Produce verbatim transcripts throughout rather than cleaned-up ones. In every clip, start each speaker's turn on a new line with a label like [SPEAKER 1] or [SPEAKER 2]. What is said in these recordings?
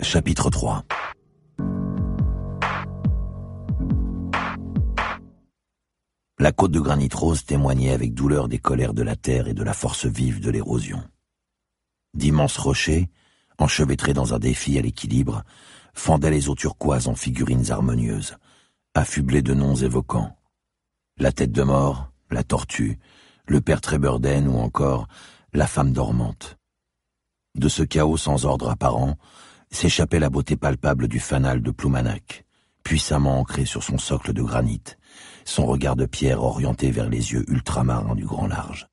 [SPEAKER 1] Chapitre trois. La côte de granit rose témoignait avec douleur des colères de la terre et de la force vive de l'érosion. D'immenses rochers, enchevêtrés dans un défi à l'équilibre, fendaient les eaux turquoises en figurines harmonieuses, affublées de noms évoquants. La tête de mort, la tortue, le père Treburden ou encore la femme dormante. De ce chaos sans ordre apparent, s'échappait la beauté palpable du fanal de Ploumanac, puissamment ancré sur son socle de granit, son regard de pierre orienté vers les yeux ultramarins du grand large.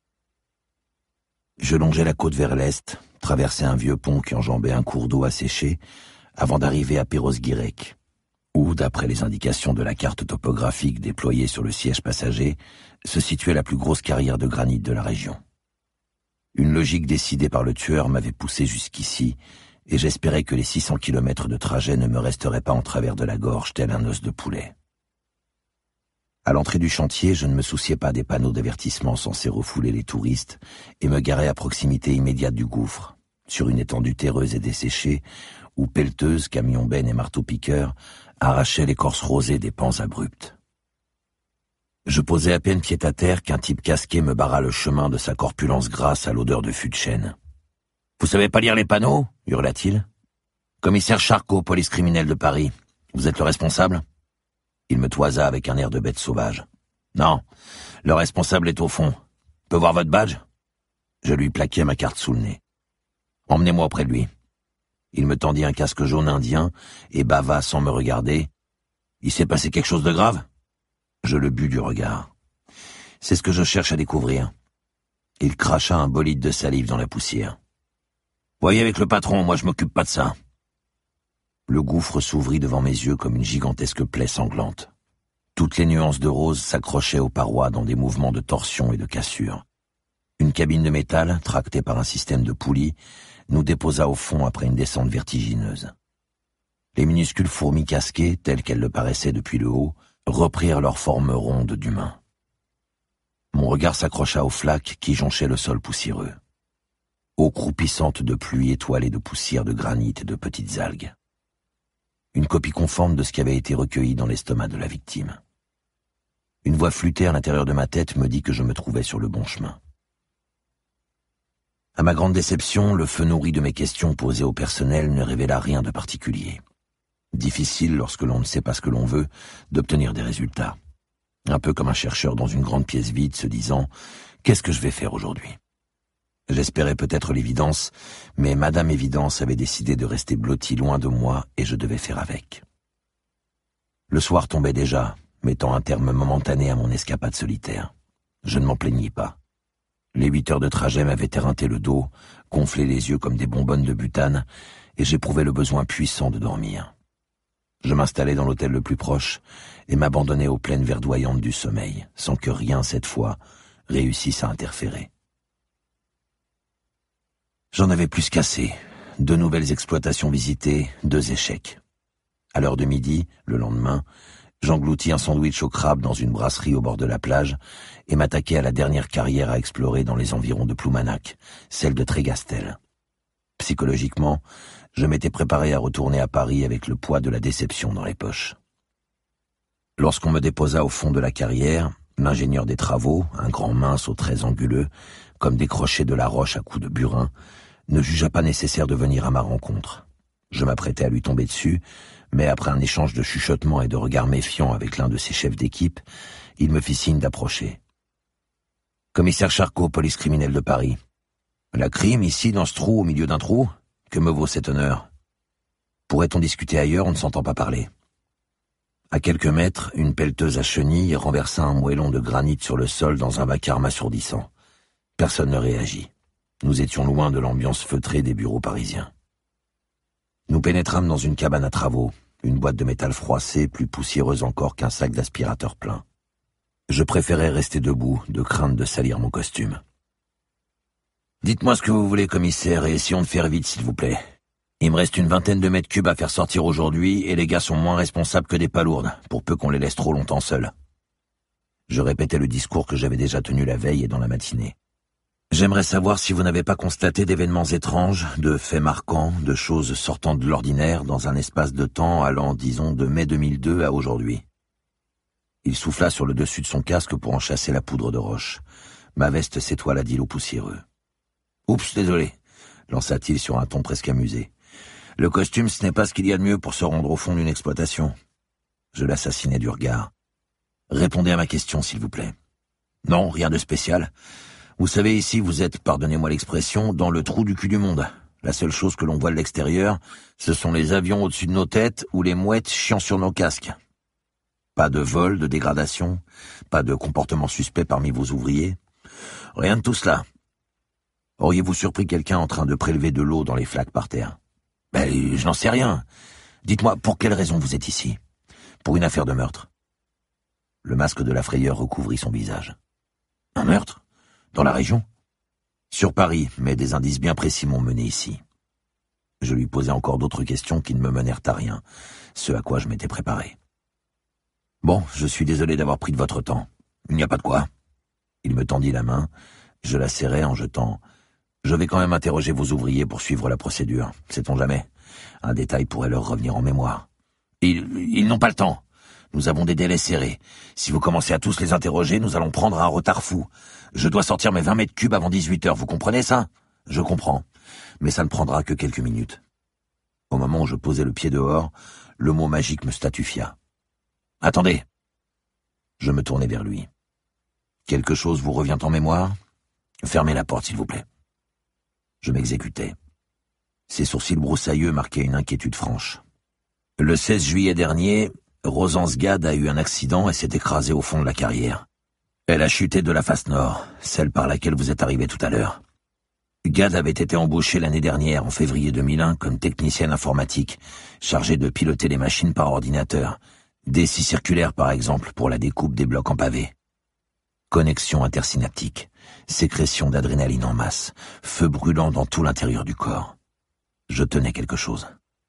[SPEAKER 1] Je longeais la côte vers l'est, traversais un vieux pont qui enjambait un cours d'eau asséché, avant d'arriver à Perros-Guirec, où, d'après les indications de la carte topographique déployée sur le siège passager, se situait la plus grosse carrière de granit de la région. Une logique décidée par le tueur m'avait poussé jusqu'ici, et j'espérais que les six cents kilomètres de trajet ne me resteraient pas en travers de la gorge tel un os de poulet. À l'entrée du chantier, je ne me souciais pas des panneaux d'avertissement censés refouler les touristes et me garais à proximité immédiate du gouffre, sur une étendue terreuse et desséchée, où pelleteuses, camions-bennes et marteaux-piqueurs arrachaient l'écorce rosée des pans abrupts. Je posais à peine pied à terre qu'un type casqué me barra le chemin de sa corpulence grasse à l'odeur de fût de chêne. « Vous savez pas lire les panneaux ?» hurla-t-il. « Commissaire Charcot, police criminelle de Paris. Vous êtes le responsable ?» Il me toisa avec un air de bête sauvage. « Non, le responsable est au fond. Peut voir votre badge ?» Je lui plaquai ma carte sous le nez. « Emmenez-moi auprès de lui. » Il me tendit un casque jaune indien et bava sans me regarder. « Il s'est passé quelque chose de grave ?» Je le bus du regard. « C'est ce que je cherche à découvrir. » Il cracha un bolide de salive dans la poussière. « Voyez avec le patron, moi je m'occupe pas de ça. » Le gouffre s'ouvrit devant mes yeux comme une gigantesque plaie sanglante. Toutes les nuances de rose s'accrochaient aux parois dans des mouvements de torsion et de cassure. Une cabine de métal, tractée par un système de poulies, nous déposa au fond après une descente vertigineuse. Les minuscules fourmis casquées, telles qu'elles le paraissaient depuis le haut, reprirent leur forme ronde d'humain. Mon regard s'accrocha aux flaques qui jonchaient le sol poussiéreux. Eau croupissante de pluie étoilée de poussière de granit et de petites algues. Une copie conforme de ce qui avait été recueilli dans l'estomac de la victime. Une voix flûtée à l'intérieur de ma tête me dit que je me trouvais sur le bon chemin. À ma grande déception, le feu nourri de mes questions posées au personnel ne révéla rien de particulier. Difficile, lorsque l'on ne sait pas ce que l'on veut, d'obtenir des résultats. Un peu comme un chercheur dans une grande pièce vide se disant « Qu'est-ce que je vais faire aujourd'hui ?» J'espérais peut-être l'évidence, mais Madame Évidence avait décidé de rester blottie loin de moi et je devais faire avec. Le soir tombait déjà, mettant un terme momentané à mon escapade solitaire. Je ne m'en plaignis pas. Les huit heures de trajet m'avaient éreinté le dos, gonflé les yeux comme des bonbonnes de butane, et j'éprouvais le besoin puissant de dormir. Je m'installai dans l'hôtel le plus proche et m'abandonnai aux plaines verdoyantes du sommeil, sans que rien, cette fois, réussisse à interférer. J'en avais plus qu'assez. Deux nouvelles exploitations visitées, deux échecs. À l'heure de midi, le lendemain, j'engloutis un sandwich au crabe dans une brasserie au bord de la plage et m'attaquai à la dernière carrière à explorer dans les environs de Ploumanac, celle de Trégastel. Psychologiquement, je m'étais préparé à retourner à Paris avec le poids de la déception dans les poches. Lorsqu'on me déposa au fond de la carrière, l'ingénieur des travaux, un grand mince aux traits anguleux, comme décroché de la roche à coups de burin, ne jugea pas nécessaire de venir à ma rencontre. Je m'apprêtais à lui tomber dessus, mais après un échange de chuchotements et de regards méfiants avec l'un de ses chefs d'équipe, il me fit signe d'approcher. « Commissaire Charcot, police criminelle de Paris. La crime, ici, dans ce trou, au milieu d'un trou ? Que me vaut cet honneur ? Pourrait-on discuter ailleurs, on ne s'entend pas parler. » À quelques mètres, une pelleteuse à chenilles renversa un moellon de granit sur le sol dans un vacarme assourdissant. Personne ne réagit. Nous étions loin de l'ambiance feutrée des bureaux parisiens. Nous pénétrâmes dans une cabane à travaux, une boîte de métal froissée, plus poussiéreuse encore qu'un sac d'aspirateur plein. Je préférais rester debout, de crainte de salir mon costume. « Dites-moi ce que vous voulez, commissaire, et essayons de faire vite, s'il vous plaît. Il me reste une vingtaine de mètres cubes à faire sortir aujourd'hui, et les gars sont moins responsables que des palourdes, pour peu qu'on les laisse trop longtemps seuls. » Je répétais le discours que j'avais déjà tenu la veille et dans la matinée. J'aimerais savoir si vous n'avez pas constaté d'événements étranges, de faits marquants, de choses sortant de l'ordinaire dans un espace de temps allant, disons, de mai deux mille deux à aujourd'hui. Il souffla sur le dessus de son casque pour en chasser la poudre de roche. Ma veste s'étoila d'îlots poussiéreux. « Oups, désolé », lança-t-il sur un ton presque amusé. « Le costume, ce n'est pas ce qu'il y a de mieux pour se rendre au fond d'une exploitation. » Je l'assassinai du regard. « Répondez à ma question, s'il vous plaît. »« Non, rien de spécial. Vous savez, ici, vous êtes, pardonnez-moi l'expression, dans le trou du cul du monde. La seule chose que l'on voit de l'extérieur, ce sont les avions au-dessus de nos têtes ou les mouettes chiant sur nos casques. Pas de vol, de dégradation, pas de comportement suspect parmi vos ouvriers. Rien de tout cela. Auriez-vous surpris quelqu'un en train de prélever de l'eau dans les flaques par terre? Ben, je n'en sais rien. Dites-moi, pour quelle raison vous êtes ici? Pour une affaire de meurtre. Le masque de la frayeur recouvrit son visage. Un meurtre? Dans la région? Sur Paris, mais des indices bien précis m'ont mené ici. Je lui posai encore d'autres questions qui ne me menèrent à rien, ce à quoi je m'étais préparé. Bon, je suis désolé d'avoir pris de votre temps. Il n'y a pas de quoi. Il me tendit la main, je la serrai en jetant. Je vais quand même interroger vos ouvriers pour suivre la procédure, sait-on jamais. Un détail pourrait leur revenir en mémoire. Ils, ils n'ont pas le temps. Nous avons des délais serrés. Si vous commencez à tous les interroger, nous allons prendre un retard fou. Je dois sortir mes vingt mètres cubes avant dix-huit heures, vous comprenez ça? Je comprends, mais ça ne prendra que quelques minutes. Au moment où je posais le pied dehors, le mot magique me statufia. Attendez. Je me tournai vers lui. Quelque chose vous revient en mémoire? Fermez la porte, s'il vous plaît. Je m'exécutai. Ses sourcils broussailleux marquaient une inquiétude franche. Le seize juillet dernier, Rosance Gad a eu un accident et s'est écrasée au fond de la carrière. Elle a chuté de la face nord, celle par laquelle vous êtes arrivé tout à l'heure. Gad avait été embauchée l'année dernière, en février deux mille un, comme technicienne informatique, chargée de piloter les machines par ordinateur. Des scies circulaires, par exemple, pour la découpe des blocs en pavé. Connexion intersynaptique, sécrétion d'adrénaline en masse, feu brûlant dans tout l'intérieur du corps. Je tenais quelque chose.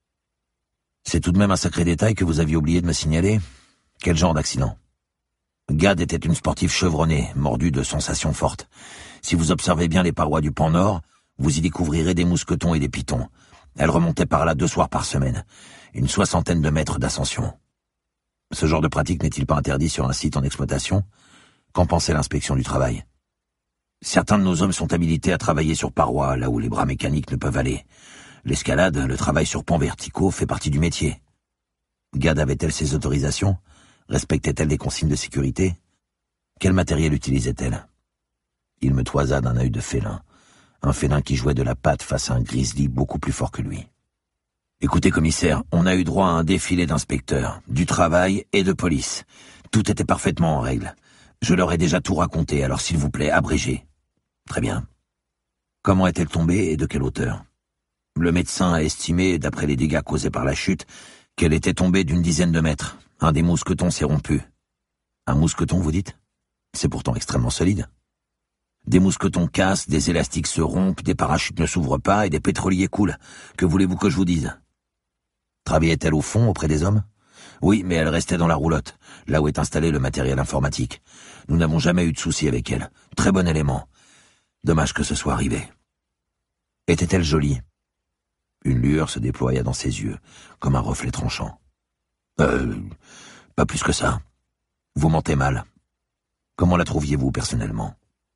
[SPEAKER 1] C'est tout de même un sacré détail que vous aviez oublié de me signaler. Quel genre d'accident? Gad était une sportive chevronnée, mordue de sensations fortes. Si vous observez bien les parois du pan nord, vous y découvrirez des mousquetons et des pitons. Elle remontait par là deux soirs par semaine, une soixantaine de mètres d'ascension. Ce genre de pratique n'est-il pas interdit sur un site en exploitation? Qu'en pensait l'inspection du travail? Certains de nos hommes sont habilités à travailler sur parois, là où les bras mécaniques ne peuvent aller. L'escalade, le travail sur pans verticaux fait partie du métier. Gad avait-elle ses autorisations? Respectait-elle les consignes de sécurité? Quel matériel utilisait-elle? Il me toisa d'un œil de félin, un félin qui jouait de la patte face à un grizzly beaucoup plus fort que lui. Écoutez, commissaire, on a eu droit à un défilé d'inspecteurs, du travail et de police. Tout était parfaitement en règle. Je leur ai déjà tout raconté, alors s'il vous plaît, abrégez. Très bien. Comment est-elle tombée et de quelle hauteur? Le médecin a estimé, d'après les dégâts causés par la chute, qu'elle était tombée d'une dizaine de mètres. Un des mousquetons s'est rompu. Un mousqueton, vous dites? C'est pourtant extrêmement solide. Des mousquetons cassent, des élastiques se rompent, des parachutes ne s'ouvrent pas et des pétroliers coulent. Que voulez-vous que je vous dise? Travaillait-elle au fond, auprès des hommes? Oui, mais elle restait dans la roulotte, là où est installé le matériel informatique. Nous n'avons jamais eu de soucis avec elle. Très bon élément. Dommage que ce soit arrivé. Était-elle jolie? Une lueur se déploya dans ses yeux, comme un reflet tranchant. Euh, pas plus que ça. Vous mentez mal. Comment la trouviez-vous personnellement?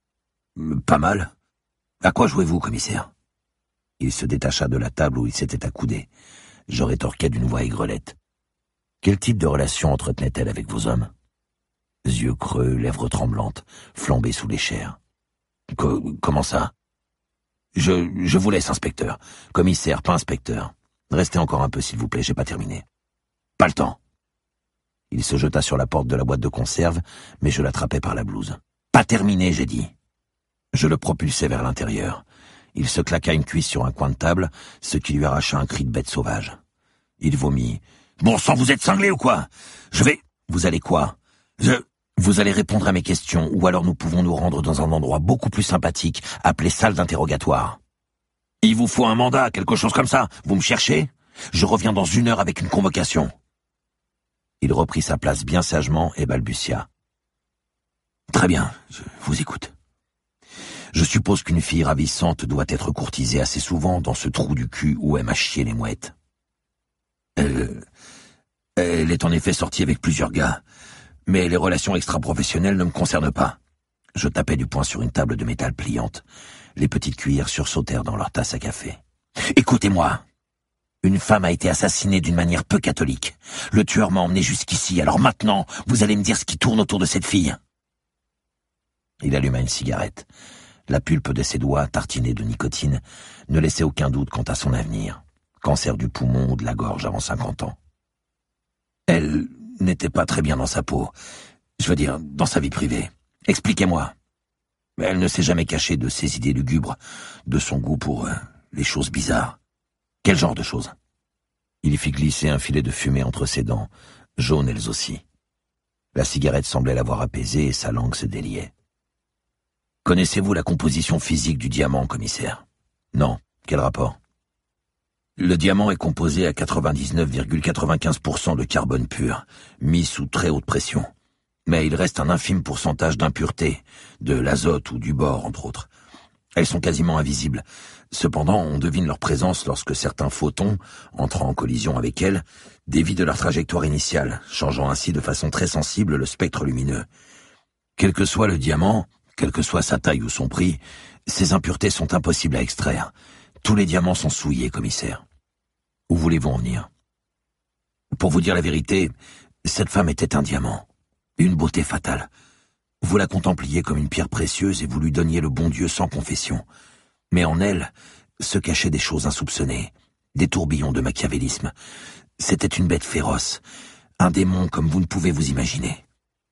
[SPEAKER 1] Pas mal. À quoi jouez-vous, commissaire? Il se détacha de la table où il s'était accoudé. Je rétorquai d'une voix aigrelette. Quel type de relation entretenait-elle avec vos hommes? Yeux creux, lèvres tremblantes, flambées sous les chairs. Co- comment ça? Je, je vous laisse, inspecteur. Commissaire, pas inspecteur. Restez encore un peu, s'il vous plaît, j'ai pas terminé. Pas le temps. Il se jeta sur la porte de la boîte de conserve, mais je l'attrapai par la blouse. Pas terminé, j'ai dit. Je le propulsai vers l'intérieur. Il se claqua une cuisse sur un coin de table, ce qui lui arracha un cri de bête sauvage. Il vomit. « Bon sang, vous êtes cinglé ou quoi? Je vais... » « Vous allez quoi? Je... » « Vous allez répondre à mes questions, ou alors nous pouvons nous rendre dans un endroit beaucoup plus sympathique, appelé salle d'interrogatoire. Il vous faut un mandat, quelque chose comme ça. Vous me cherchez? Je reviens dans une heure avec une convocation. » Il reprit sa place bien sagement et balbutia. « Très bien, je vous écoute. Je suppose qu'une fille ravissante doit être courtisée assez souvent dans ce trou du cul où aiment à chier les mouettes. Elle... Elle est en effet sortie avec plusieurs gars, mais les relations extra-professionnelles ne me concernent pas. Je tapais du poing sur une table de métal pliante. Les petites cuillères sursautèrent dans leur tasse à café. Écoutez-moi. Une femme a été assassinée d'une manière peu catholique. Le tueur m'a emmené jusqu'ici, alors maintenant, vous allez me dire ce qui tourne autour de cette fille. Il alluma une cigarette. La pulpe de ses doigts, tartinée de nicotine, ne laissait aucun doute quant à son avenir. Cancer du poumon ou de la gorge avant cinquante ans. Elle n'était pas très bien dans sa peau. Je veux dire, dans sa vie privée. Expliquez-moi. Elle ne s'est jamais cachée de ses idées lugubres, de son goût pour euh, les choses bizarres. Quel genre de choses? Il fit glisser un filet de fumée entre ses dents, jaunes elles aussi. La cigarette semblait l'avoir apaisée et sa langue se déliait. Connaissez-vous la composition physique du diamant, commissaire? Non. Quel rapport? Le diamant est composé à quatre-vingt-dix-neuf virgule quatre-vingt-quinze pour cent de carbone pur, mis sous très haute pression. Mais il reste un infime pourcentage d'impuretés, de l'azote ou du bore, entre autres. Elles sont quasiment invisibles. Cependant, on devine leur présence lorsque certains photons, entrant en collision avec elles, dévient de leur trajectoire initiale, changeant ainsi de façon très sensible le spectre lumineux. Quel que soit le diamant, quelle que soit sa taille ou son prix, ces impuretés sont impossibles à extraire. Tous les diamants sont souillés, commissaire. Où voulez-vous en venir? Pour vous dire la vérité, cette femme était un diamant. Une beauté fatale. Vous la contempliez comme une pierre précieuse et vous lui donniez le bon Dieu sans confession. Mais en elle se cachaient des choses insoupçonnées, des tourbillons de machiavélisme. C'était une bête féroce, un démon comme vous ne pouvez vous imaginer.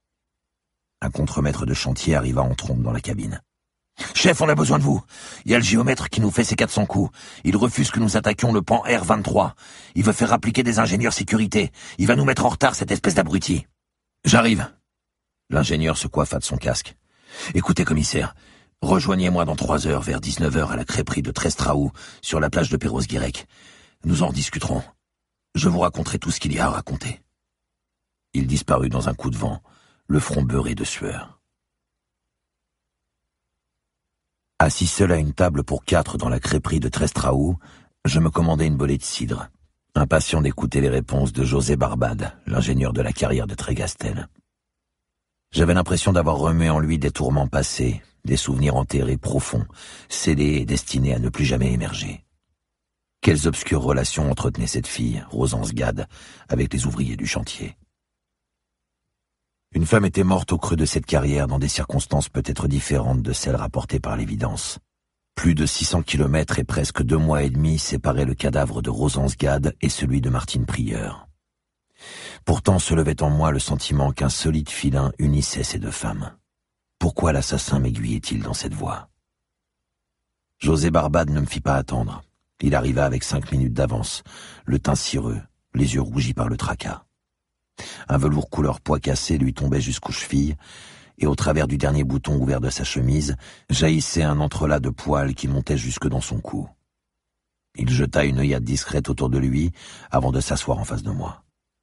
[SPEAKER 1] Un contremaître de chantier arriva en trombe dans la cabine. « Chef, on a besoin de vous. Il y a le géomètre qui nous fait ses quatre cents coups. Il refuse que nous attaquions le pan R vingt-trois. Il veut faire appliquer des ingénieurs sécurité. Il va nous mettre en retard, cette espèce d'abruti. »« J'arrive. » L'ingénieur se coiffa de son casque. « Écoutez, commissaire, rejoignez-moi dans trois heures vers dix-neuf heures à la crêperie de Trestraou, sur la plage de Perros-Guirec. Nous en discuterons. Je vous raconterai tout ce qu'il y a à raconter. » Il disparut dans un coup de vent, le front beurré de sueur. Assis seul à une table pour quatre dans la crêperie de Trestraou, je me commandais une bolée de cidre, impatient d'écouter les réponses de José Barbade, l'ingénieur de la carrière de Trégastel. J'avais l'impression d'avoir remué en lui des tourments passés, des souvenirs enterrés profonds, scellés et destinés à ne plus jamais émerger. Quelles obscures relations entretenait cette fille, Rosance Gad, avec les ouvriers du chantier. Une femme était morte au creux de cette carrière dans des circonstances peut-être différentes de celles rapportées par l'évidence. Plus de six cents kilomètres et presque deux mois et demi séparaient le cadavre de Rosance Gad et celui de Martine Prieur. Pourtant se levait en moi le sentiment qu'un solide filin unissait ces deux femmes. Pourquoi l'assassin m'aiguillait-il dans cette voie? José Barbade ne me fit pas attendre. Il arriva avec cinq minutes d'avance, le teint cireux, les yeux rougis par le tracas. Un velours couleur pois cassé lui tombait jusqu'aux chevilles, et au travers du dernier bouton ouvert de sa chemise, jaillissait un entrelac de poils qui montait jusque dans son cou. Il jeta une œillade discrète autour de lui, avant de s'asseoir en face de moi.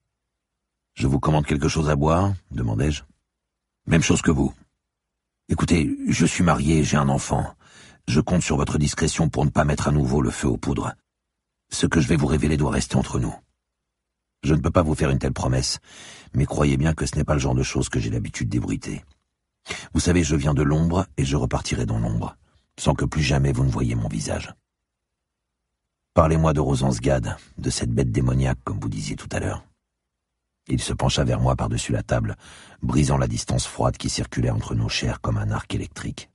[SPEAKER 1] « Je vous commande quelque chose à boire ?» demandai-je. « Même chose que vous. Écoutez, je suis marié, j'ai un enfant. Je compte sur votre discrétion pour ne pas mettre à nouveau le feu aux poudres. Ce que je vais vous révéler doit rester entre nous. Je ne peux pas vous faire une telle promesse, mais croyez bien que ce n'est pas le genre de choses que j'ai l'habitude d'ébruiter. Vous savez, je viens de l'ombre et je repartirai dans l'ombre, sans que plus jamais vous ne voyiez mon visage. Parlez-moi de Rosance Gad, de cette bête démoniaque, comme vous disiez tout à l'heure. » Il se pencha vers moi par-dessus la table, brisant la distance froide qui circulait entre nos chairs comme un arc électrique.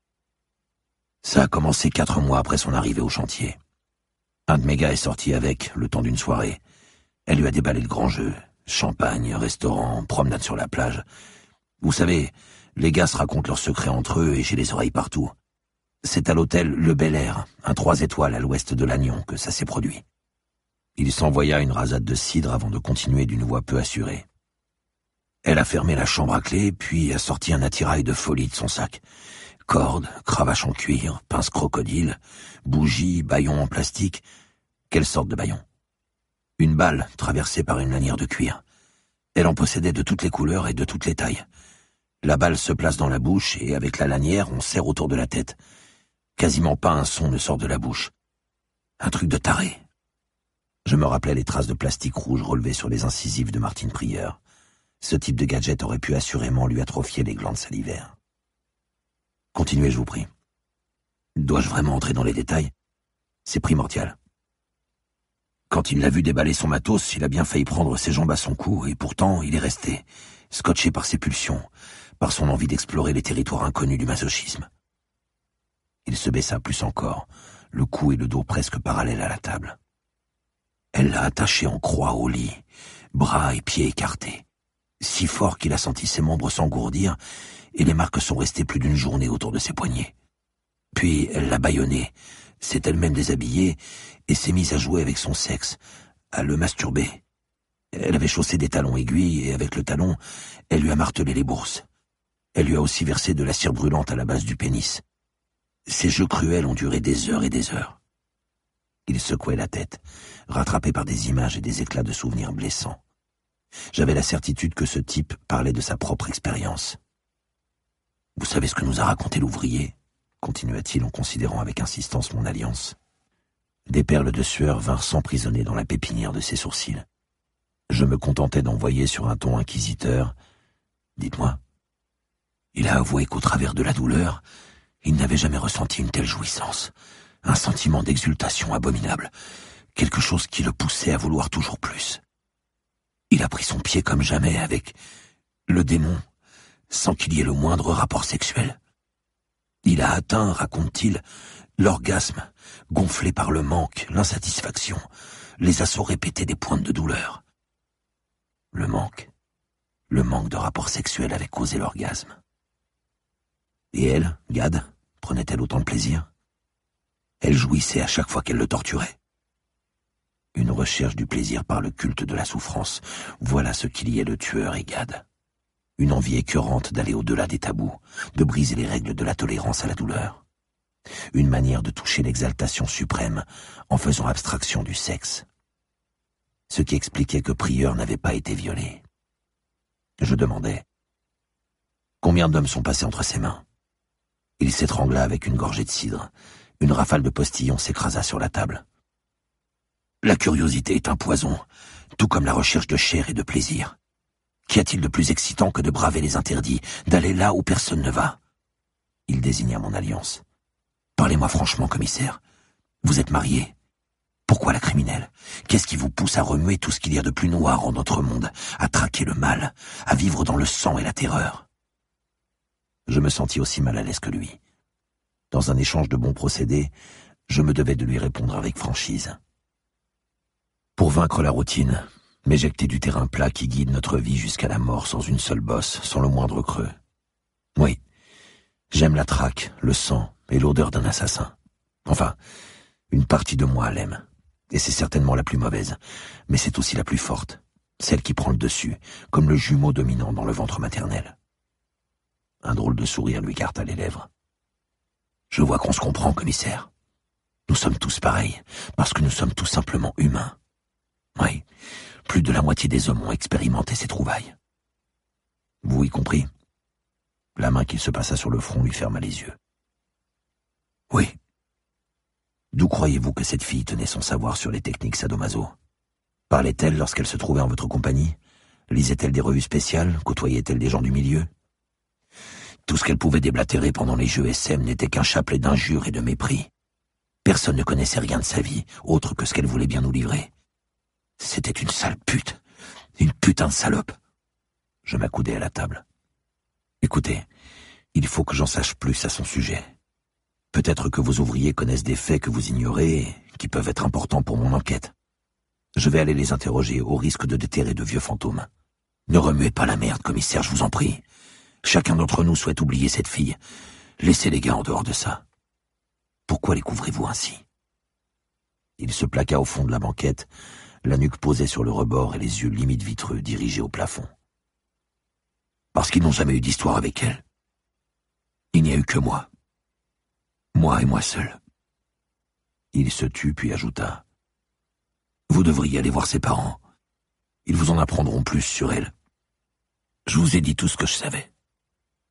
[SPEAKER 1] Ça a commencé quatre mois après son arrivée au chantier. Un de mes gars est sorti avec, le temps d'une soirée. Elle lui a déballé le grand jeu. Champagne, restaurant, promenade sur la plage. Vous savez, les gars se racontent leurs secrets entre eux et j'ai les oreilles partout. C'est à l'hôtel Le Bel Air, un trois étoiles à l'ouest de Lannion, que ça s'est produit. Il s'envoya une rasade de cidre avant de continuer d'une voix peu assurée. Elle a fermé la chambre à clé, puis a sorti un attirail de folie de son sac. Cordes, cravache en cuir, pince crocodile, bougies, bâillons en plastique. Quelle sorte de bâillon? Une balle traversée par une lanière de cuir. Elle en possédait de toutes les couleurs et de toutes les tailles. La balle se place dans la bouche et avec la lanière, on serre autour de la tête. Quasiment pas un son ne sort de la bouche. Un truc de taré. Je me rappelais les traces de plastique rouge relevées sur les incisives de Martine Prieur. Ce type de gadget aurait pu assurément lui atrophier les glandes salivaires. Continuez, je vous prie. Dois-je vraiment entrer dans les détails? C'est primordial. Quand il l'a vu déballer son matos, il a bien failli prendre ses jambes à son cou, et pourtant il est resté, scotché par ses pulsions, par son envie d'explorer les territoires inconnus du masochisme. Il se baissa plus encore, le cou et le dos presque parallèles à la table. Elle l'a attaché en croix au lit, bras et pieds écartés, si fort qu'il a senti ses membres s'engourdir, et les marques sont restées plus d'une journée autour de ses poignets. Puis elle l'a bâillonné, s'est elle-même déshabillée, et s'est mise à jouer avec son sexe, à le masturber. Elle avait chaussé des talons aiguilles, et avec le talon, elle lui a martelé les bourses. Elle lui a aussi versé de la cire brûlante à la base du pénis. Ces jeux cruels ont duré des heures et des heures. Il secouait la tête, rattrapé par des images et des éclats de souvenirs blessants. J'avais la certitude que ce type parlait de sa propre expérience. « Vous savez ce que nous a raconté l'ouvrier ?» continua-t-il en considérant avec insistance mon alliance. Des perles de sueur vinrent s'emprisonner dans la pépinière de ses sourcils. Je me contentais d'envoyer sur un ton inquisiteur « Dites-moi. » Il a avoué qu'au travers de la douleur, il n'avait jamais ressenti une telle jouissance, un sentiment d'exultation abominable, quelque chose qui le poussait à vouloir toujours plus. Il a pris son pied comme jamais avec le démon, sans qu'il y ait le moindre rapport sexuel. Il a atteint, raconte-t-il, l'orgasme, gonflé par le manque, l'insatisfaction, les assauts répétés des pointes de douleur. Le manque, le manque de rapport sexuel avait causé l'orgasme. Et elle, Gad, prenait-elle autant de plaisir? Elle jouissait à chaque fois qu'elle le torturait. Une recherche du plaisir par le culte de la souffrance, voilà ce qui liait le tueur et Gad. Une envie écœurante d'aller au-delà des tabous, de briser les règles de la tolérance à la douleur. Une manière de toucher l'exaltation suprême en faisant abstraction du sexe. Ce qui expliquait que Prieur n'avait pas été violé. Je demandais « Combien d'hommes sont passés entre ses mains ?» Il s'étrangla avec une gorgée de cidre. Une rafale de postillons s'écrasa sur la table. La curiosité est un poison, tout comme la recherche de chair et de plaisir. Qu'y a-t-il de plus excitant que de braver les interdits, d'aller là où personne ne va? Il désigna mon alliance. Parlez-moi franchement, commissaire. Vous êtes marié. Pourquoi la criminelle? Qu'est-ce qui vous pousse à remuer tout ce qu'il y a de plus noir en notre monde, à traquer le mal, à vivre dans le sang et la terreur? Je me sentis aussi mal à l'aise que lui. Dans un échange de bons procédés, je me devais de lui répondre avec franchise. Pour vaincre la routine, m'éjecter du terrain plat qui guide notre vie jusqu'à la mort sans une seule bosse, sans le moindre creux. Oui, j'aime la traque, le sang et l'odeur d'un assassin. Enfin, une partie de moi l'aime, et c'est certainement la plus mauvaise, mais c'est aussi la plus forte, celle qui prend le dessus, comme le jumeau dominant dans le ventre maternel. Un drôle de sourire lui écarta les lèvres. Je vois qu'on se comprend, commissaire. Nous sommes tous pareils, parce que nous sommes tout simplement humains. Oui, plus de la moitié des hommes ont expérimenté ces trouvailles. Vous y compris? La main qu'il se passa sur le front lui ferma les yeux. Oui. D'où croyez-vous que cette fille tenait son savoir sur les techniques sadomaso? Parlait-elle lorsqu'elle se trouvait en votre compagnie? Lisait-elle des revues spéciales? Côtoyait-elle des gens du milieu? Tout ce qu'elle pouvait déblatérer pendant les jeux S M n'était qu'un chapelet d'injures et de mépris. Personne ne connaissait rien de sa vie, autre que ce qu'elle voulait bien nous livrer. C'était une sale pute, une putain de salope. Je m'accoudai à la table. Écoutez, il faut que j'en sache plus à son sujet. Peut-être que vos ouvriers connaissent des faits que vous ignorez et qui peuvent être importants pour mon enquête. Je vais aller les interroger au risque de déterrer de vieux fantômes. Ne remuez pas la merde, commissaire, je vous en prie. Chacun d'entre nous souhaite oublier cette fille. Laissez les gars en dehors de ça. Pourquoi les couvrez-vous ainsi? Il se plaqua au fond de la banquette, la nuque posée sur le rebord et les yeux limite vitreux dirigés au plafond. Parce qu'ils n'ont jamais eu d'histoire avec elle. Il n'y a eu que moi. Moi et moi seul. Il se tut puis ajouta. Vous devriez aller voir ses parents. Ils vous en apprendront plus sur elle. Je vous ai dit tout ce que je savais.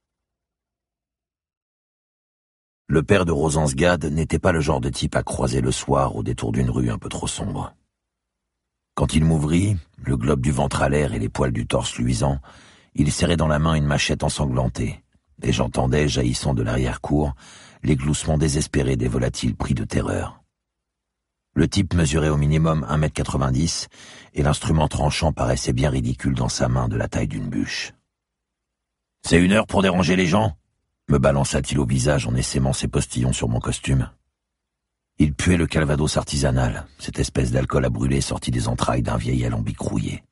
[SPEAKER 1] Le père de Rosance Gad n'était pas le genre de type à croiser le soir au détour d'une rue un peu trop sombre. Quand il m'ouvrit, le globe du ventre à l'air et les poils du torse luisants, il serrait dans la main une machette ensanglantée, et j'entendais, jaillissant de l'arrière-cour, les gloussements désespérés des volatiles pris de terreur. Le type mesurait au minimum un mètre quatre-vingt-dix, et l'instrument tranchant paraissait bien ridicule dans sa main de la taille d'une bûche. « C'est une heure pour déranger les gens ?» me balança-t-il au visage en essaimant ses postillons sur mon costume. Il puait le calvados artisanal, cette espèce d'alcool à brûler sorti des entrailles d'un vieil alambic rouillé.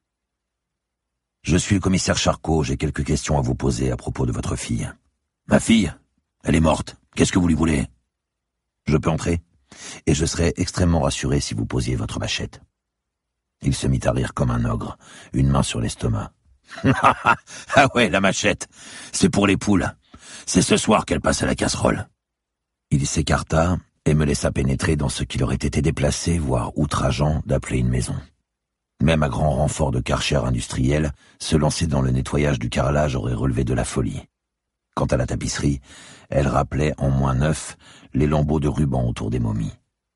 [SPEAKER 1] « Je suis le commissaire Charcot, j'ai quelques questions à vous poser à propos de votre fille. »« Ma fille ? Elle est morte. Qu'est-ce que vous lui voulez ?»« Je peux entrer ? Et je serais extrêmement rassuré si vous posiez votre machette. » Il se mit à rire comme un ogre, une main sur l'estomac. « Ah ouais, la machette, c'est pour les poules. C'est ce soir qu'elle passe à la casserole. » Il s'écarta et me laissa pénétrer dans ce qu'il aurait été déplacé, voire outrageant, d'appeler une maison. Même à grand renfort de karcher industriel, se lancer dans le nettoyage du carrelage aurait relevé de la folie. Quant à la tapisserie, elle rappelait en moins neuf les lambeaux de ruban autour des momies.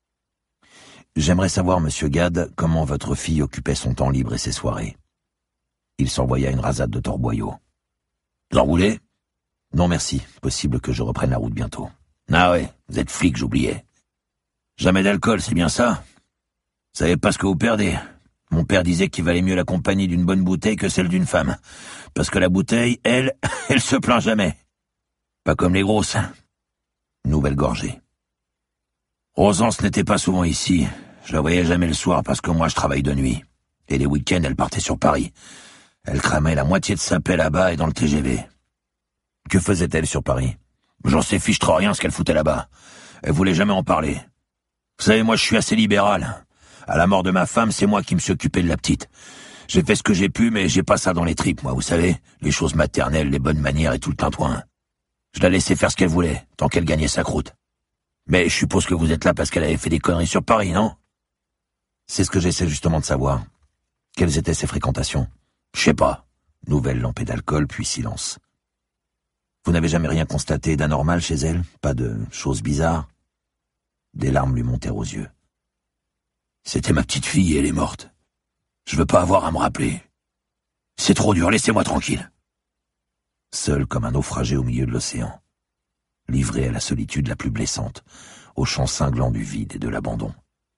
[SPEAKER 1] « J'aimerais savoir, monsieur Gad, comment votre fille occupait son temps libre et ses soirées. » Il s'envoya une rasade de torboyaux. « Vous en voulez ?»« Non, merci. Possible que je reprenne la route bientôt. »« Ah ouais, vous êtes flic, j'oubliais. »« Jamais d'alcool, c'est bien ça ? Vous savez pas ce que vous perdez. Mon père disait qu'il valait mieux la compagnie d'une bonne bouteille que celle d'une femme. Parce que la bouteille, elle, elle se plaint jamais. Pas comme les grosses. » Nouvelle gorgée. Rosance n'était pas souvent ici. Je la voyais jamais le soir parce que moi je travaille de nuit. Et les week-ends, elle partait sur Paris. Elle cramait la moitié de sa paix là-bas et dans le T G V. Que faisait-elle sur Paris ? J'en sais fiche trop rien ce qu'elle foutait là-bas. Elle voulait jamais en parler. Vous savez, moi je suis assez libéral. À la mort de ma femme, c'est moi qui me suis occupé de la petite. J'ai fait ce que j'ai pu, mais j'ai pas ça dans les tripes, moi, vous savez. Les choses maternelles, les bonnes manières et tout le tintouin. Je la laissais faire ce qu'elle voulait, tant qu'elle gagnait sa croûte. Mais je suppose que vous êtes là parce qu'elle avait fait des conneries sur Paris, non ? C'est ce que j'essaie justement de savoir. Quelles étaient ses fréquentations ? Je sais pas. Nouvelle lampée d'alcool, puis silence. Vous n'avez jamais rien constaté d'anormal chez elle ? Pas de choses bizarres ? Des larmes lui montèrent aux yeux. C'était ma petite fille et elle est morte. Je veux pas avoir à me rappeler. C'est trop dur, laissez-moi tranquille. Seul comme un naufragé au milieu de l'océan. Livré à la solitude la plus blessante, au chant cinglant du vide et de l'abandon.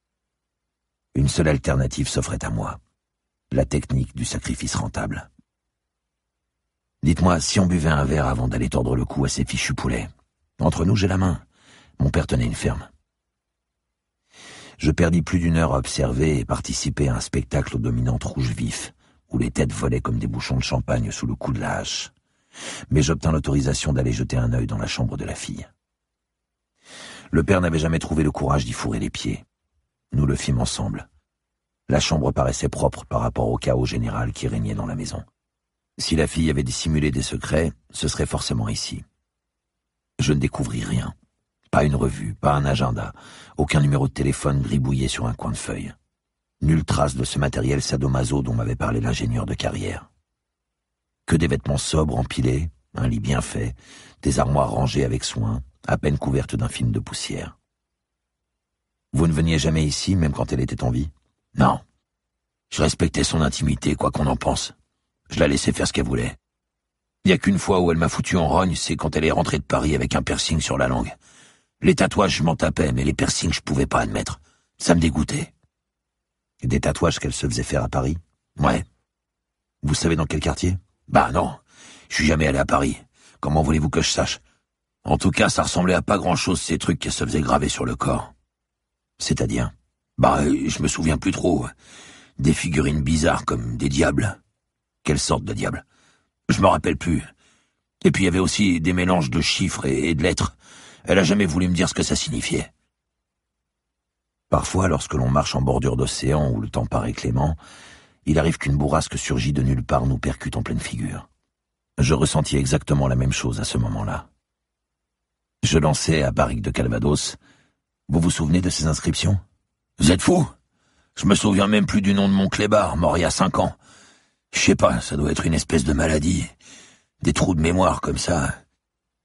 [SPEAKER 1] Une seule alternative s'offrait à moi. La technique du sacrifice rentable. Dites-moi, si on buvait un verre avant d'aller tordre le cou à ces fichus poulets. Entre nous, j'ai la main. Mon père tenait une ferme. Je perdis plus d'une heure à observer et participer à un spectacle aux dominantes rouges vifs, où les têtes volaient comme des bouchons de champagne sous le coup de la hache. Mais j'obtins l'autorisation d'aller jeter un œil dans la chambre de la fille. Le père n'avait jamais trouvé le courage d'y fourrer les pieds. Nous le fîmes ensemble. La chambre paraissait propre par rapport au chaos général qui régnait dans la maison. Si la fille avait dissimulé des secrets, ce serait forcément ici. Je ne découvris rien. Pas une revue, pas un agenda, aucun numéro de téléphone gribouillé sur un coin de feuille. Nulle trace de ce matériel sadomaso dont m'avait parlé l'ingénieur de carrière. Que des vêtements sobres empilés, un lit bien fait, des armoires rangées avec soin, à peine couvertes d'un film de poussière. Vous ne veniez jamais ici, même quand elle était en vie ? Non. Je respectais son intimité, quoi qu'on en pense. Je la laissais faire ce qu'elle voulait. Il n'y a qu'une fois où elle m'a foutu en rogne, c'est quand elle est rentrée de Paris avec un piercing sur la langue. Les tatouages, je m'en tapais, mais les piercings, je pouvais pas admettre. Ça me dégoûtait. Et des tatouages qu'elle se faisait faire à Paris ? Ouais. Vous savez dans quel quartier ? Bah non, je suis jamais allé à Paris. Comment voulez-vous que je sache ? En tout cas, ça ressemblait à pas grand-chose ces trucs qu'elle se faisait graver sur le corps. C'est-à-dire ? Bah, je me souviens plus trop. Des figurines bizarres comme des diables. Quelle sorte de diable ? Je me rappelle plus. Et puis il y avait aussi des mélanges de chiffres et de lettres. Elle a jamais voulu me dire ce que ça signifiait. Parfois, lorsque l'on marche en bordure d'océan où le temps paraît clément, il arrive qu'une bourrasque surgit de nulle part nous percute en pleine figure. Je ressentis exactement la même chose à ce moment-là. Je lançai à Barrique de Calvados. Vous vous souvenez de ces inscriptions ? Vous êtes fou ? Je me souviens même plus du nom de mon clébard, mort il y a cinq ans. Je sais pas, ça doit être une espèce de maladie. Des trous de mémoire comme ça.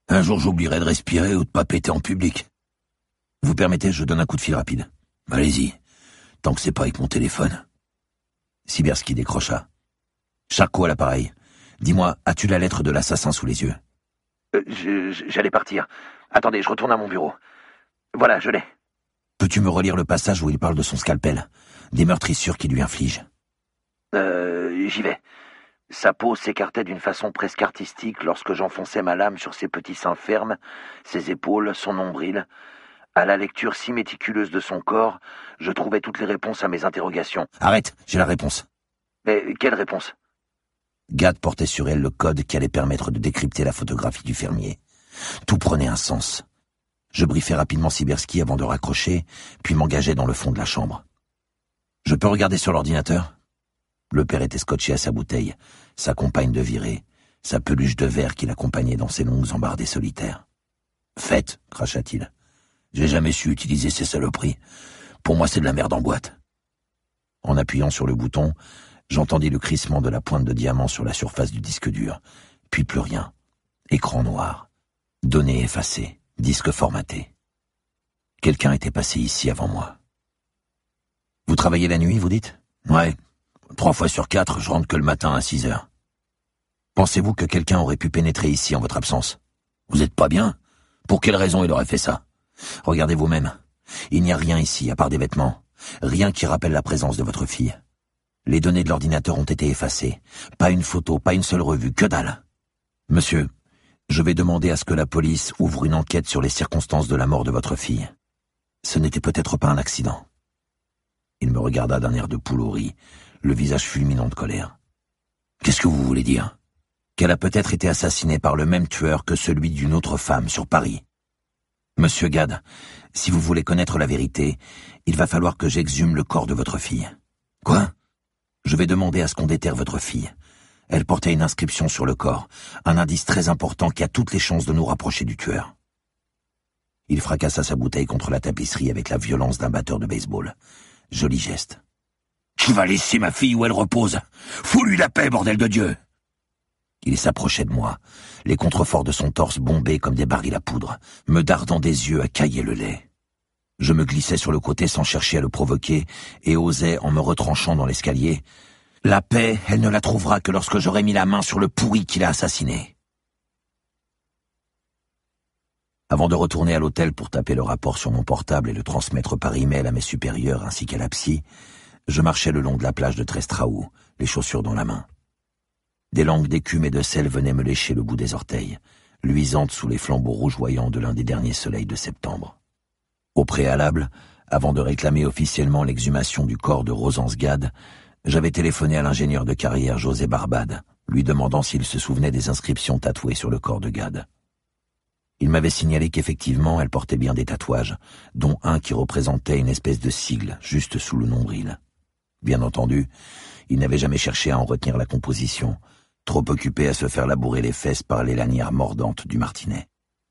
[SPEAKER 1] Un jour j'oublierai de respirer ou de pas péter en public. Vous permettez, je donne un coup de fil rapide. Allez-y, tant que c'est pas avec mon téléphone. Sibierski décrocha. Charcot à l'appareil. Dis-moi, as-tu la lettre de l'assassin sous les yeux? euh, je, J'allais partir. Attendez, je retourne à mon bureau. Voilà, je l'ai. Peux-tu me relire le passage où il parle de son scalpel, des meurtrissures qu'il lui inflige? Euh, j'y vais. Sa peau s'écartait d'une façon presque artistique lorsque j'enfonçais ma lame sur ses petits seins fermes, ses épaules, son nombril. À la lecture si méticuleuse de son corps, je trouvais toutes les réponses à mes interrogations. Arrête, j'ai la réponse. Mais quelle réponse? Gad portait sur elle le code qui allait permettre de décrypter la photographie du fermier. Tout prenait un sens. Je briefai rapidement Sibierski avant de raccrocher, puis m'engageai dans le fond de la chambre. « Je peux regarder sur l'ordinateur ?» Le père était scotché à sa bouteille, sa compagne de virée, sa peluche de verre qui l'accompagnait dans ses longues embardées solitaires. « Faites !» cracha-t-il. « J'ai jamais su utiliser ces saloperies. Pour moi, c'est de la merde en boîte. » En appuyant sur le bouton, j'entendis le crissement de la pointe de diamant sur la surface du disque dur, puis plus rien. Écran noir. Données effacées. Disque formaté. Quelqu'un était passé ici avant moi. Vous travaillez la nuit, vous dites? Ouais. Trois fois sur quatre, je rentre que le matin à six heures. Pensez-vous que quelqu'un aurait pu pénétrer ici en votre absence? Vous êtes pas bien? Pour quelle raison il aurait fait ça? Regardez vous-même. Il n'y a rien ici, à part des vêtements. Rien qui rappelle la présence de votre fille. Les données de l'ordinateur ont été effacées. Pas une photo, pas une seule revue, que dalle. Monsieur, je vais demander à ce que la police ouvre une enquête sur les circonstances de la mort de votre fille. Ce n'était peut-être pas un accident. Il me regarda d'un air de poule au riz, le visage fulminant de colère. Qu'est-ce que vous voulez dire? Qu'elle a peut-être été assassinée par le même tueur que celui d'une autre femme sur Paris. Monsieur Gad, si vous voulez connaître la vérité, il va falloir que j'exhume le corps de votre fille. Quoi? Je vais demander à ce qu'on déterre votre fille. Elle portait une inscription sur le corps, un indice très important qui a toutes les chances de nous rapprocher du tueur. Il fracassa sa bouteille contre la tapisserie avec la violence d'un batteur de baseball. Joli geste. « Tu vas laisser ma fille où elle repose. Fous-lui la paix, bordel de Dieu !» Il s'approchait de moi, les contreforts de son torse bombés comme des barils à poudre, me dardant des yeux à cailler le lait. Je me glissais sur le côté sans chercher à le provoquer et osais, en me retranchant dans l'escalier, « La paix, elle ne la trouvera que lorsque j'aurai mis la main sur le pourri qui l'a assassiné. » Avant de retourner à l'hôtel pour taper le rapport sur mon portable et le transmettre par email à mes supérieurs ainsi qu'à la psy, je marchais le long de la plage de Trestraou, les chaussures dans la main. Des langues d'écume et de sel venaient me lécher le bout des orteils, luisantes sous les flambeaux rougeoyants de l'un des derniers soleils de septembre. Au préalable, avant de réclamer officiellement l'exhumation du corps de Rosance Gad, j'avais téléphoné à l'ingénieur de carrière José Barbade, lui demandant s'il se souvenait des inscriptions tatouées sur le corps de Gad. Il m'avait signalé qu'effectivement elle portait bien des tatouages, dont un qui représentait une espèce de sigle juste sous le nombril. Bien entendu, il n'avait jamais cherché à en retenir la composition, trop occupé à se faire labourer les fesses par les lanières mordantes du martinet.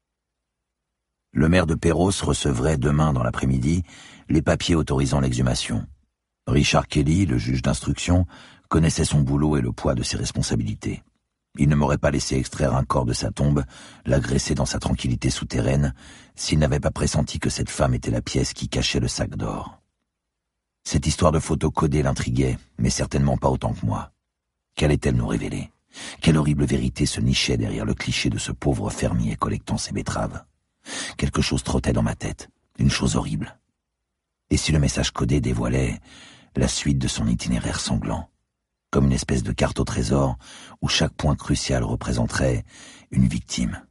[SPEAKER 1] Le maire de Perros recevrait demain dans l'après-midi les papiers autorisant l'exhumation. Richard Kelly, le juge d'instruction, connaissait son boulot et le poids de ses responsabilités. Il ne m'aurait pas laissé extraire un corps de sa tombe, l'agresser dans sa tranquillité souterraine, s'il n'avait pas pressenti que cette femme était la pièce qui cachait le sac d'or. Cette histoire de photo codée l'intriguait, mais certainement pas autant que moi. Qu'allait-elle nous révéler? Quelle horrible vérité se nichait derrière le cliché de ce pauvre fermier collectant ses betteraves? Quelque chose trottait dans ma tête, une chose horrible. Et si le message codé dévoilait la suite de son itinéraire sanglant, comme une espèce de carte au trésor où chaque point crucial représenterait une victime?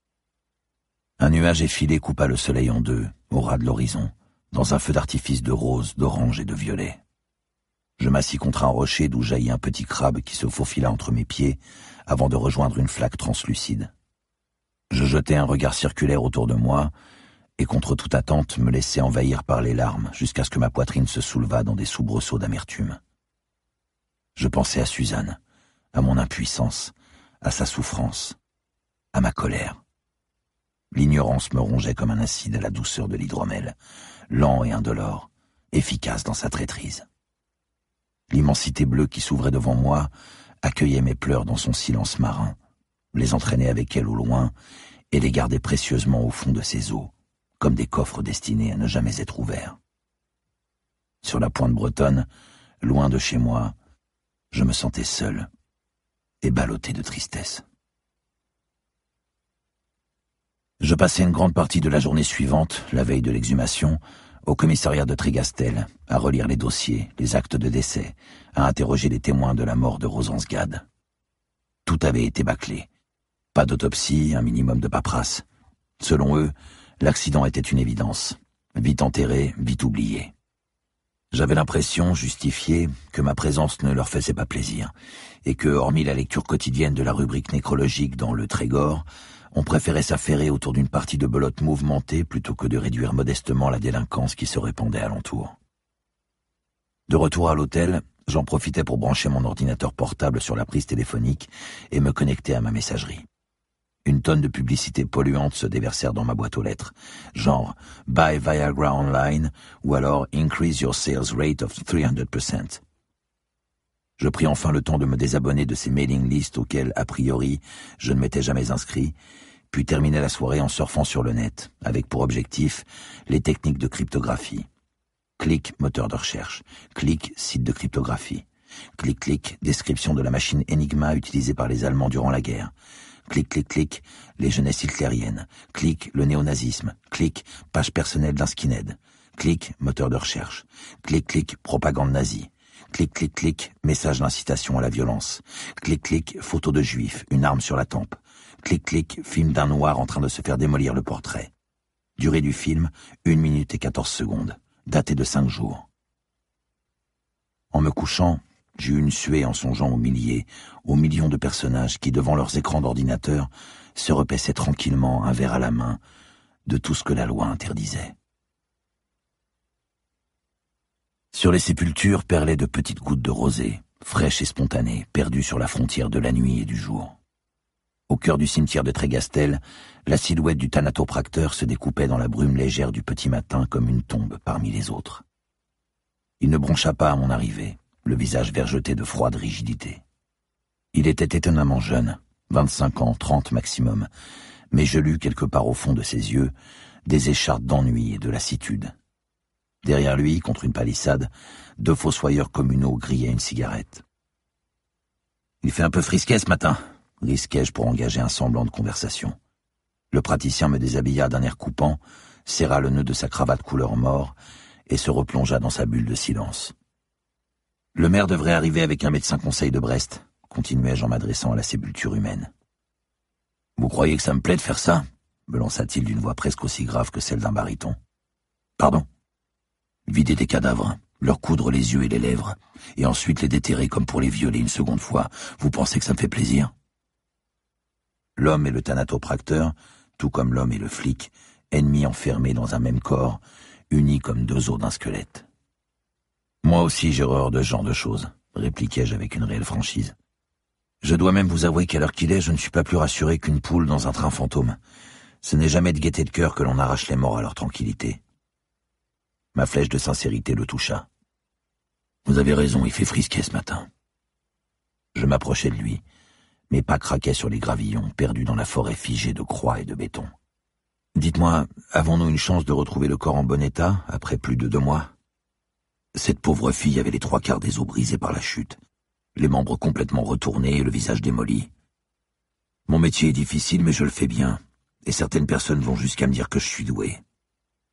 [SPEAKER 1] Un nuage effilé coupa le soleil en deux, au ras de l'horizon, dans un feu d'artifice de rose, d'orange et de violet. Je m'assis contre un rocher d'où jaillit un petit crabe qui se faufila entre mes pieds avant de rejoindre une flaque translucide. Je jetai un regard circulaire autour de moi et contre toute attente me laissai envahir par les larmes jusqu'à ce que ma poitrine se soulevât dans des soubresauts d'amertume. Je pensais à Suzanne, à mon impuissance, à sa souffrance, à ma colère. L'ignorance me rongeait comme un acide à la douceur de l'hydromel, lent et indolore, efficace dans sa traîtrise. L'immensité bleue qui s'ouvrait devant moi accueillait mes pleurs dans son silence marin, les entraînait avec elle au loin et les gardait précieusement au fond de ses os, comme des coffres destinés à ne jamais être ouverts. Sur la pointe bretonne, loin de chez moi, je me sentais seul et ballotté de tristesse. Je passais une grande partie de la journée suivante, la veille de l'exhumation, au commissariat de Trégastel, à relire les dossiers, les actes de décès, à interroger les témoins de la mort de Rosansgade. Tout avait été bâclé. Pas d'autopsie, un minimum de paperasse. Selon eux, l'accident était une évidence. Vite enterré, vite oublié. J'avais l'impression, justifiée, que ma présence ne leur faisait pas plaisir, et que, hormis la lecture quotidienne de la rubrique nécrologique dans le Trégor, on préférait s'affairer autour d'une partie de belote mouvementée plutôt que de réduire modestement la délinquance qui se répandait alentour. De retour à l'hôtel, j'en profitais pour brancher mon ordinateur portable sur la prise téléphonique et me connecter à ma messagerie. Une tonne de publicités polluantes se déversèrent dans ma boîte aux lettres, genre « Buy Viagra online » ou alors « Increase your sales rate of three hundred percent ». Je pris enfin le temps de me désabonner de ces mailing lists auxquels, a priori, je ne m'étais jamais inscrit, puis terminer la soirée en surfant sur le net, avec pour objectif les techniques de cryptographie. Clic, moteur de recherche. Clic, site de cryptographie. Clic, clic, description de la machine Enigma utilisée par les Allemands durant la guerre. Clic, clic, clic, les jeunesses hitlériennes. Clic, le néonazisme. Clic, page personnelle d'un skinhead. Clic, moteur de recherche. Clic, clic, propagande nazie. Clic, clic, clic, message d'incitation à la violence. Clic, clic, photo de juif, une arme sur la tempe. Clic, clic, film d'un noir en train de se faire démolir le portrait. Durée du film, une minute et quatorze secondes. Daté de cinq jours. En me couchant, j'eus une suée en songeant aux milliers, aux millions de personnages qui, devant leurs écrans d'ordinateur, se repaissaient tranquillement, un verre à la main, de tout ce que la loi interdisait. Sur les sépultures perlaient de petites gouttes de rosée, fraîches et spontanées, perdues sur la frontière de la nuit et du jour. Au cœur du cimetière de Trégastel, la silhouette du thanatopracteur se découpait dans la brume légère du petit matin comme une tombe parmi les autres. Il ne broncha pas à mon arrivée, le visage vergeté de froide rigidité. Il était étonnamment jeune, vingt-cinq ans, trente maximum, mais je lus quelque part au fond de ses yeux des écharpes d'ennui et de lassitude. Derrière lui, contre une palissade, deux fossoyeurs communaux grillaient une cigarette. « Il fait un peu frisquet ce matin », risquai-je pour engager un semblant de conversation. Le praticien me déshabilla d'un air coupant, serra le nœud de sa cravate couleur mort et se replongea dans sa bulle de silence. « Le maire devrait arriver avec un médecin conseil de Brest », continuai-je en m'adressant à la sépulture humaine. « Vous croyez que ça me plaît de faire ça ?» me lança-t-il d'une voix presque aussi grave que celle d'un baryton. « Pardon ? Vider des cadavres, leur coudre les yeux et les lèvres, et ensuite les déterrer comme pour les violer une seconde fois, vous pensez que ça me fait plaisir ? » L'homme et le thanatopracteur, tout comme l'homme et le flic, ennemis enfermés dans un même corps, unis comme deux os d'un squelette. « Moi aussi j'ai horreur de ce genre de choses, » répliquai-je avec une réelle franchise. « Je dois même vous avouer qu'à l'heure qu'il est, je ne suis pas plus rassuré qu'une poule dans un train fantôme. Ce n'est jamais de gaieté de cœur que l'on arrache les morts à leur tranquillité. » Ma flèche de sincérité le toucha. « Vous avez raison, il fait frisquet ce matin. » Je m'approchai de lui. Mes pas craquaient sur les gravillons, perdus dans la forêt figée de croix et de béton. « Dites-moi, avons-nous une chance de retrouver le corps en bon état, après plus de deux mois ? Cette pauvre fille avait les trois quarts des os brisés par la chute, les membres complètement retournés et le visage démoli. Mon métier est difficile, mais je le fais bien, et certaines personnes vont jusqu'à me dire que je suis doué. C'est-à-dire ?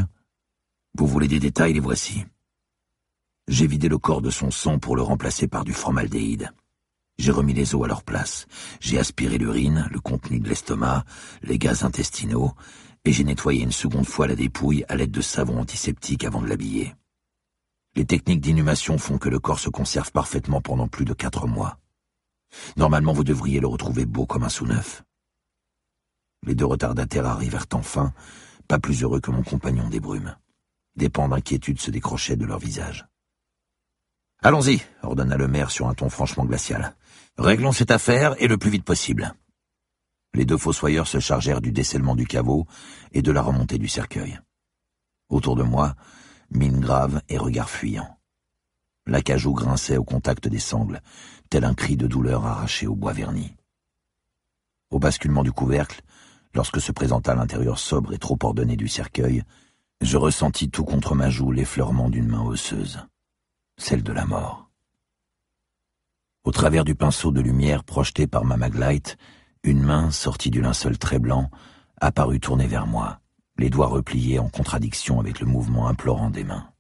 [SPEAKER 1] Vous voulez des détails, les voici. J'ai vidé le corps de son sang pour le remplacer par du formaldéhyde. J'ai remis les os à leur place. J'ai aspiré l'urine, le contenu de l'estomac, les gaz intestinaux, et j'ai nettoyé une seconde fois la dépouille à l'aide de savon antiseptique avant de l'habiller. Les techniques d'inhumation font que le corps se conserve parfaitement pendant plus de quatre mois. Normalement, vous devriez le retrouver beau comme un sous-neuf. Les deux retardataires arrivèrent enfin, pas plus heureux que mon compagnon des brumes. Des pans d'inquiétude se décrochaient de leur visage. « Allons-y », ordonna le maire sur un ton franchement glacial. « Réglons cette affaire et le plus vite possible. » Les deux fossoyeurs se chargèrent du descellement du caveau et de la remontée du cercueil. Autour de moi, mine grave et regard fuyant. L'acajou grinçait au contact des sangles, tel un cri de douleur arraché au bois verni. Au basculement du couvercle, Lorsque se présenta l'intérieur sobre et trop ordonné du cercueil, je ressentis tout contre ma joue l'effleurement d'une main osseuse, celle de la mort. Au travers du pinceau de lumière projeté par ma maglite, une main, sortie du linceul très blanc, apparut tournée vers moi, les doigts repliés en contradiction avec le mouvement implorant des mains.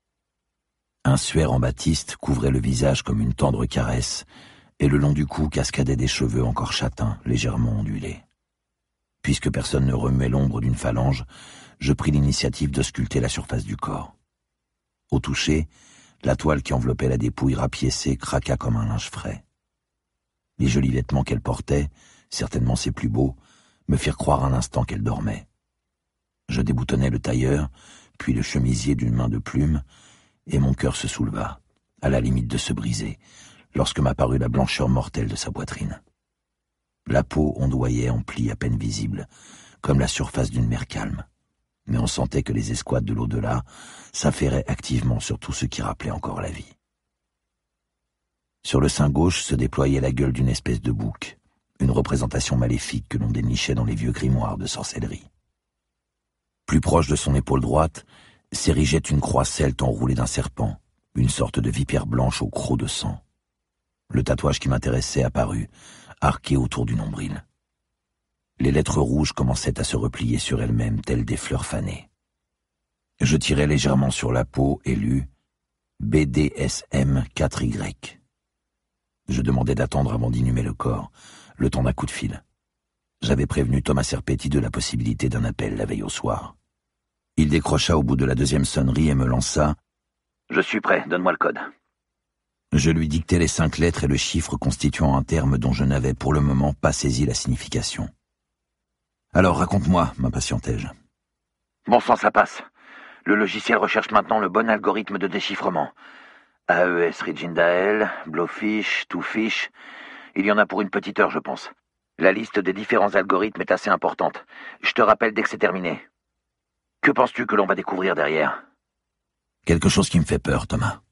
[SPEAKER 1] Un suaire en batiste couvrait le visage comme une tendre caresse, et le long du cou cascadaient des cheveux encore châtains, légèrement ondulés. Puisque personne ne remuait l'ombre d'une phalange, je pris l'initiative de sculpter la surface du corps. Au toucher, la toile qui enveloppait la dépouille rapiécée craqua comme un linge frais. Les jolis vêtements qu'elle portait, certainement ses plus beaux, me firent croire un instant qu'elle dormait. Je déboutonnai le tailleur, puis le chemisier d'une main de plume, et mon cœur se souleva, à la limite de se briser, lorsque m'apparut la blancheur mortelle de sa poitrine. La peau ondoyait en plis à peine visibles, comme la surface d'une mer calme, mais on sentait que les escouades de l'au-delà s'affairaient activement sur tout ce qui rappelait encore la vie. Sur le sein gauche se déployait la gueule d'une espèce de bouc, une représentation maléfique que l'on dénichait dans les vieux grimoires de sorcellerie. Plus proche de son épaule droite, s'érigeait une croix celte enroulée d'un serpent, une sorte de vipère blanche au croc de sang. Le tatouage qui m'intéressait apparut, arqué autour du nombril. Les lettres rouges commençaient à se replier sur elles-mêmes telles des fleurs fanées. Je tirai légèrement sur la peau et lus B D S M quatre Y. Je demandai d'attendre avant d'inhumer le corps, le temps d'un coup de fil. J'avais prévenu Thomas Serpetti de la possibilité d'un appel la veille au soir. Il décrocha au bout de la deuxième sonnerie et me lança « Je suis prêt, donne-moi le code ». Je lui dictai les cinq lettres et le chiffre constituant un terme dont je n'avais pour le moment pas saisi la signification. « Alors, raconte-moi, m'impatientai-je. »« Bon sang, ça passe. Le logiciel recherche maintenant le bon algorithme de déchiffrement. A E S Rigindael, Blowfish, Twofish. Il y en a pour une petite heure, je pense. La liste des différents algorithmes est assez importante. Je te rappelle dès que c'est terminé. Que penses-tu que l'on va découvrir derrière ? Quelque chose qui me fait peur, Thomas.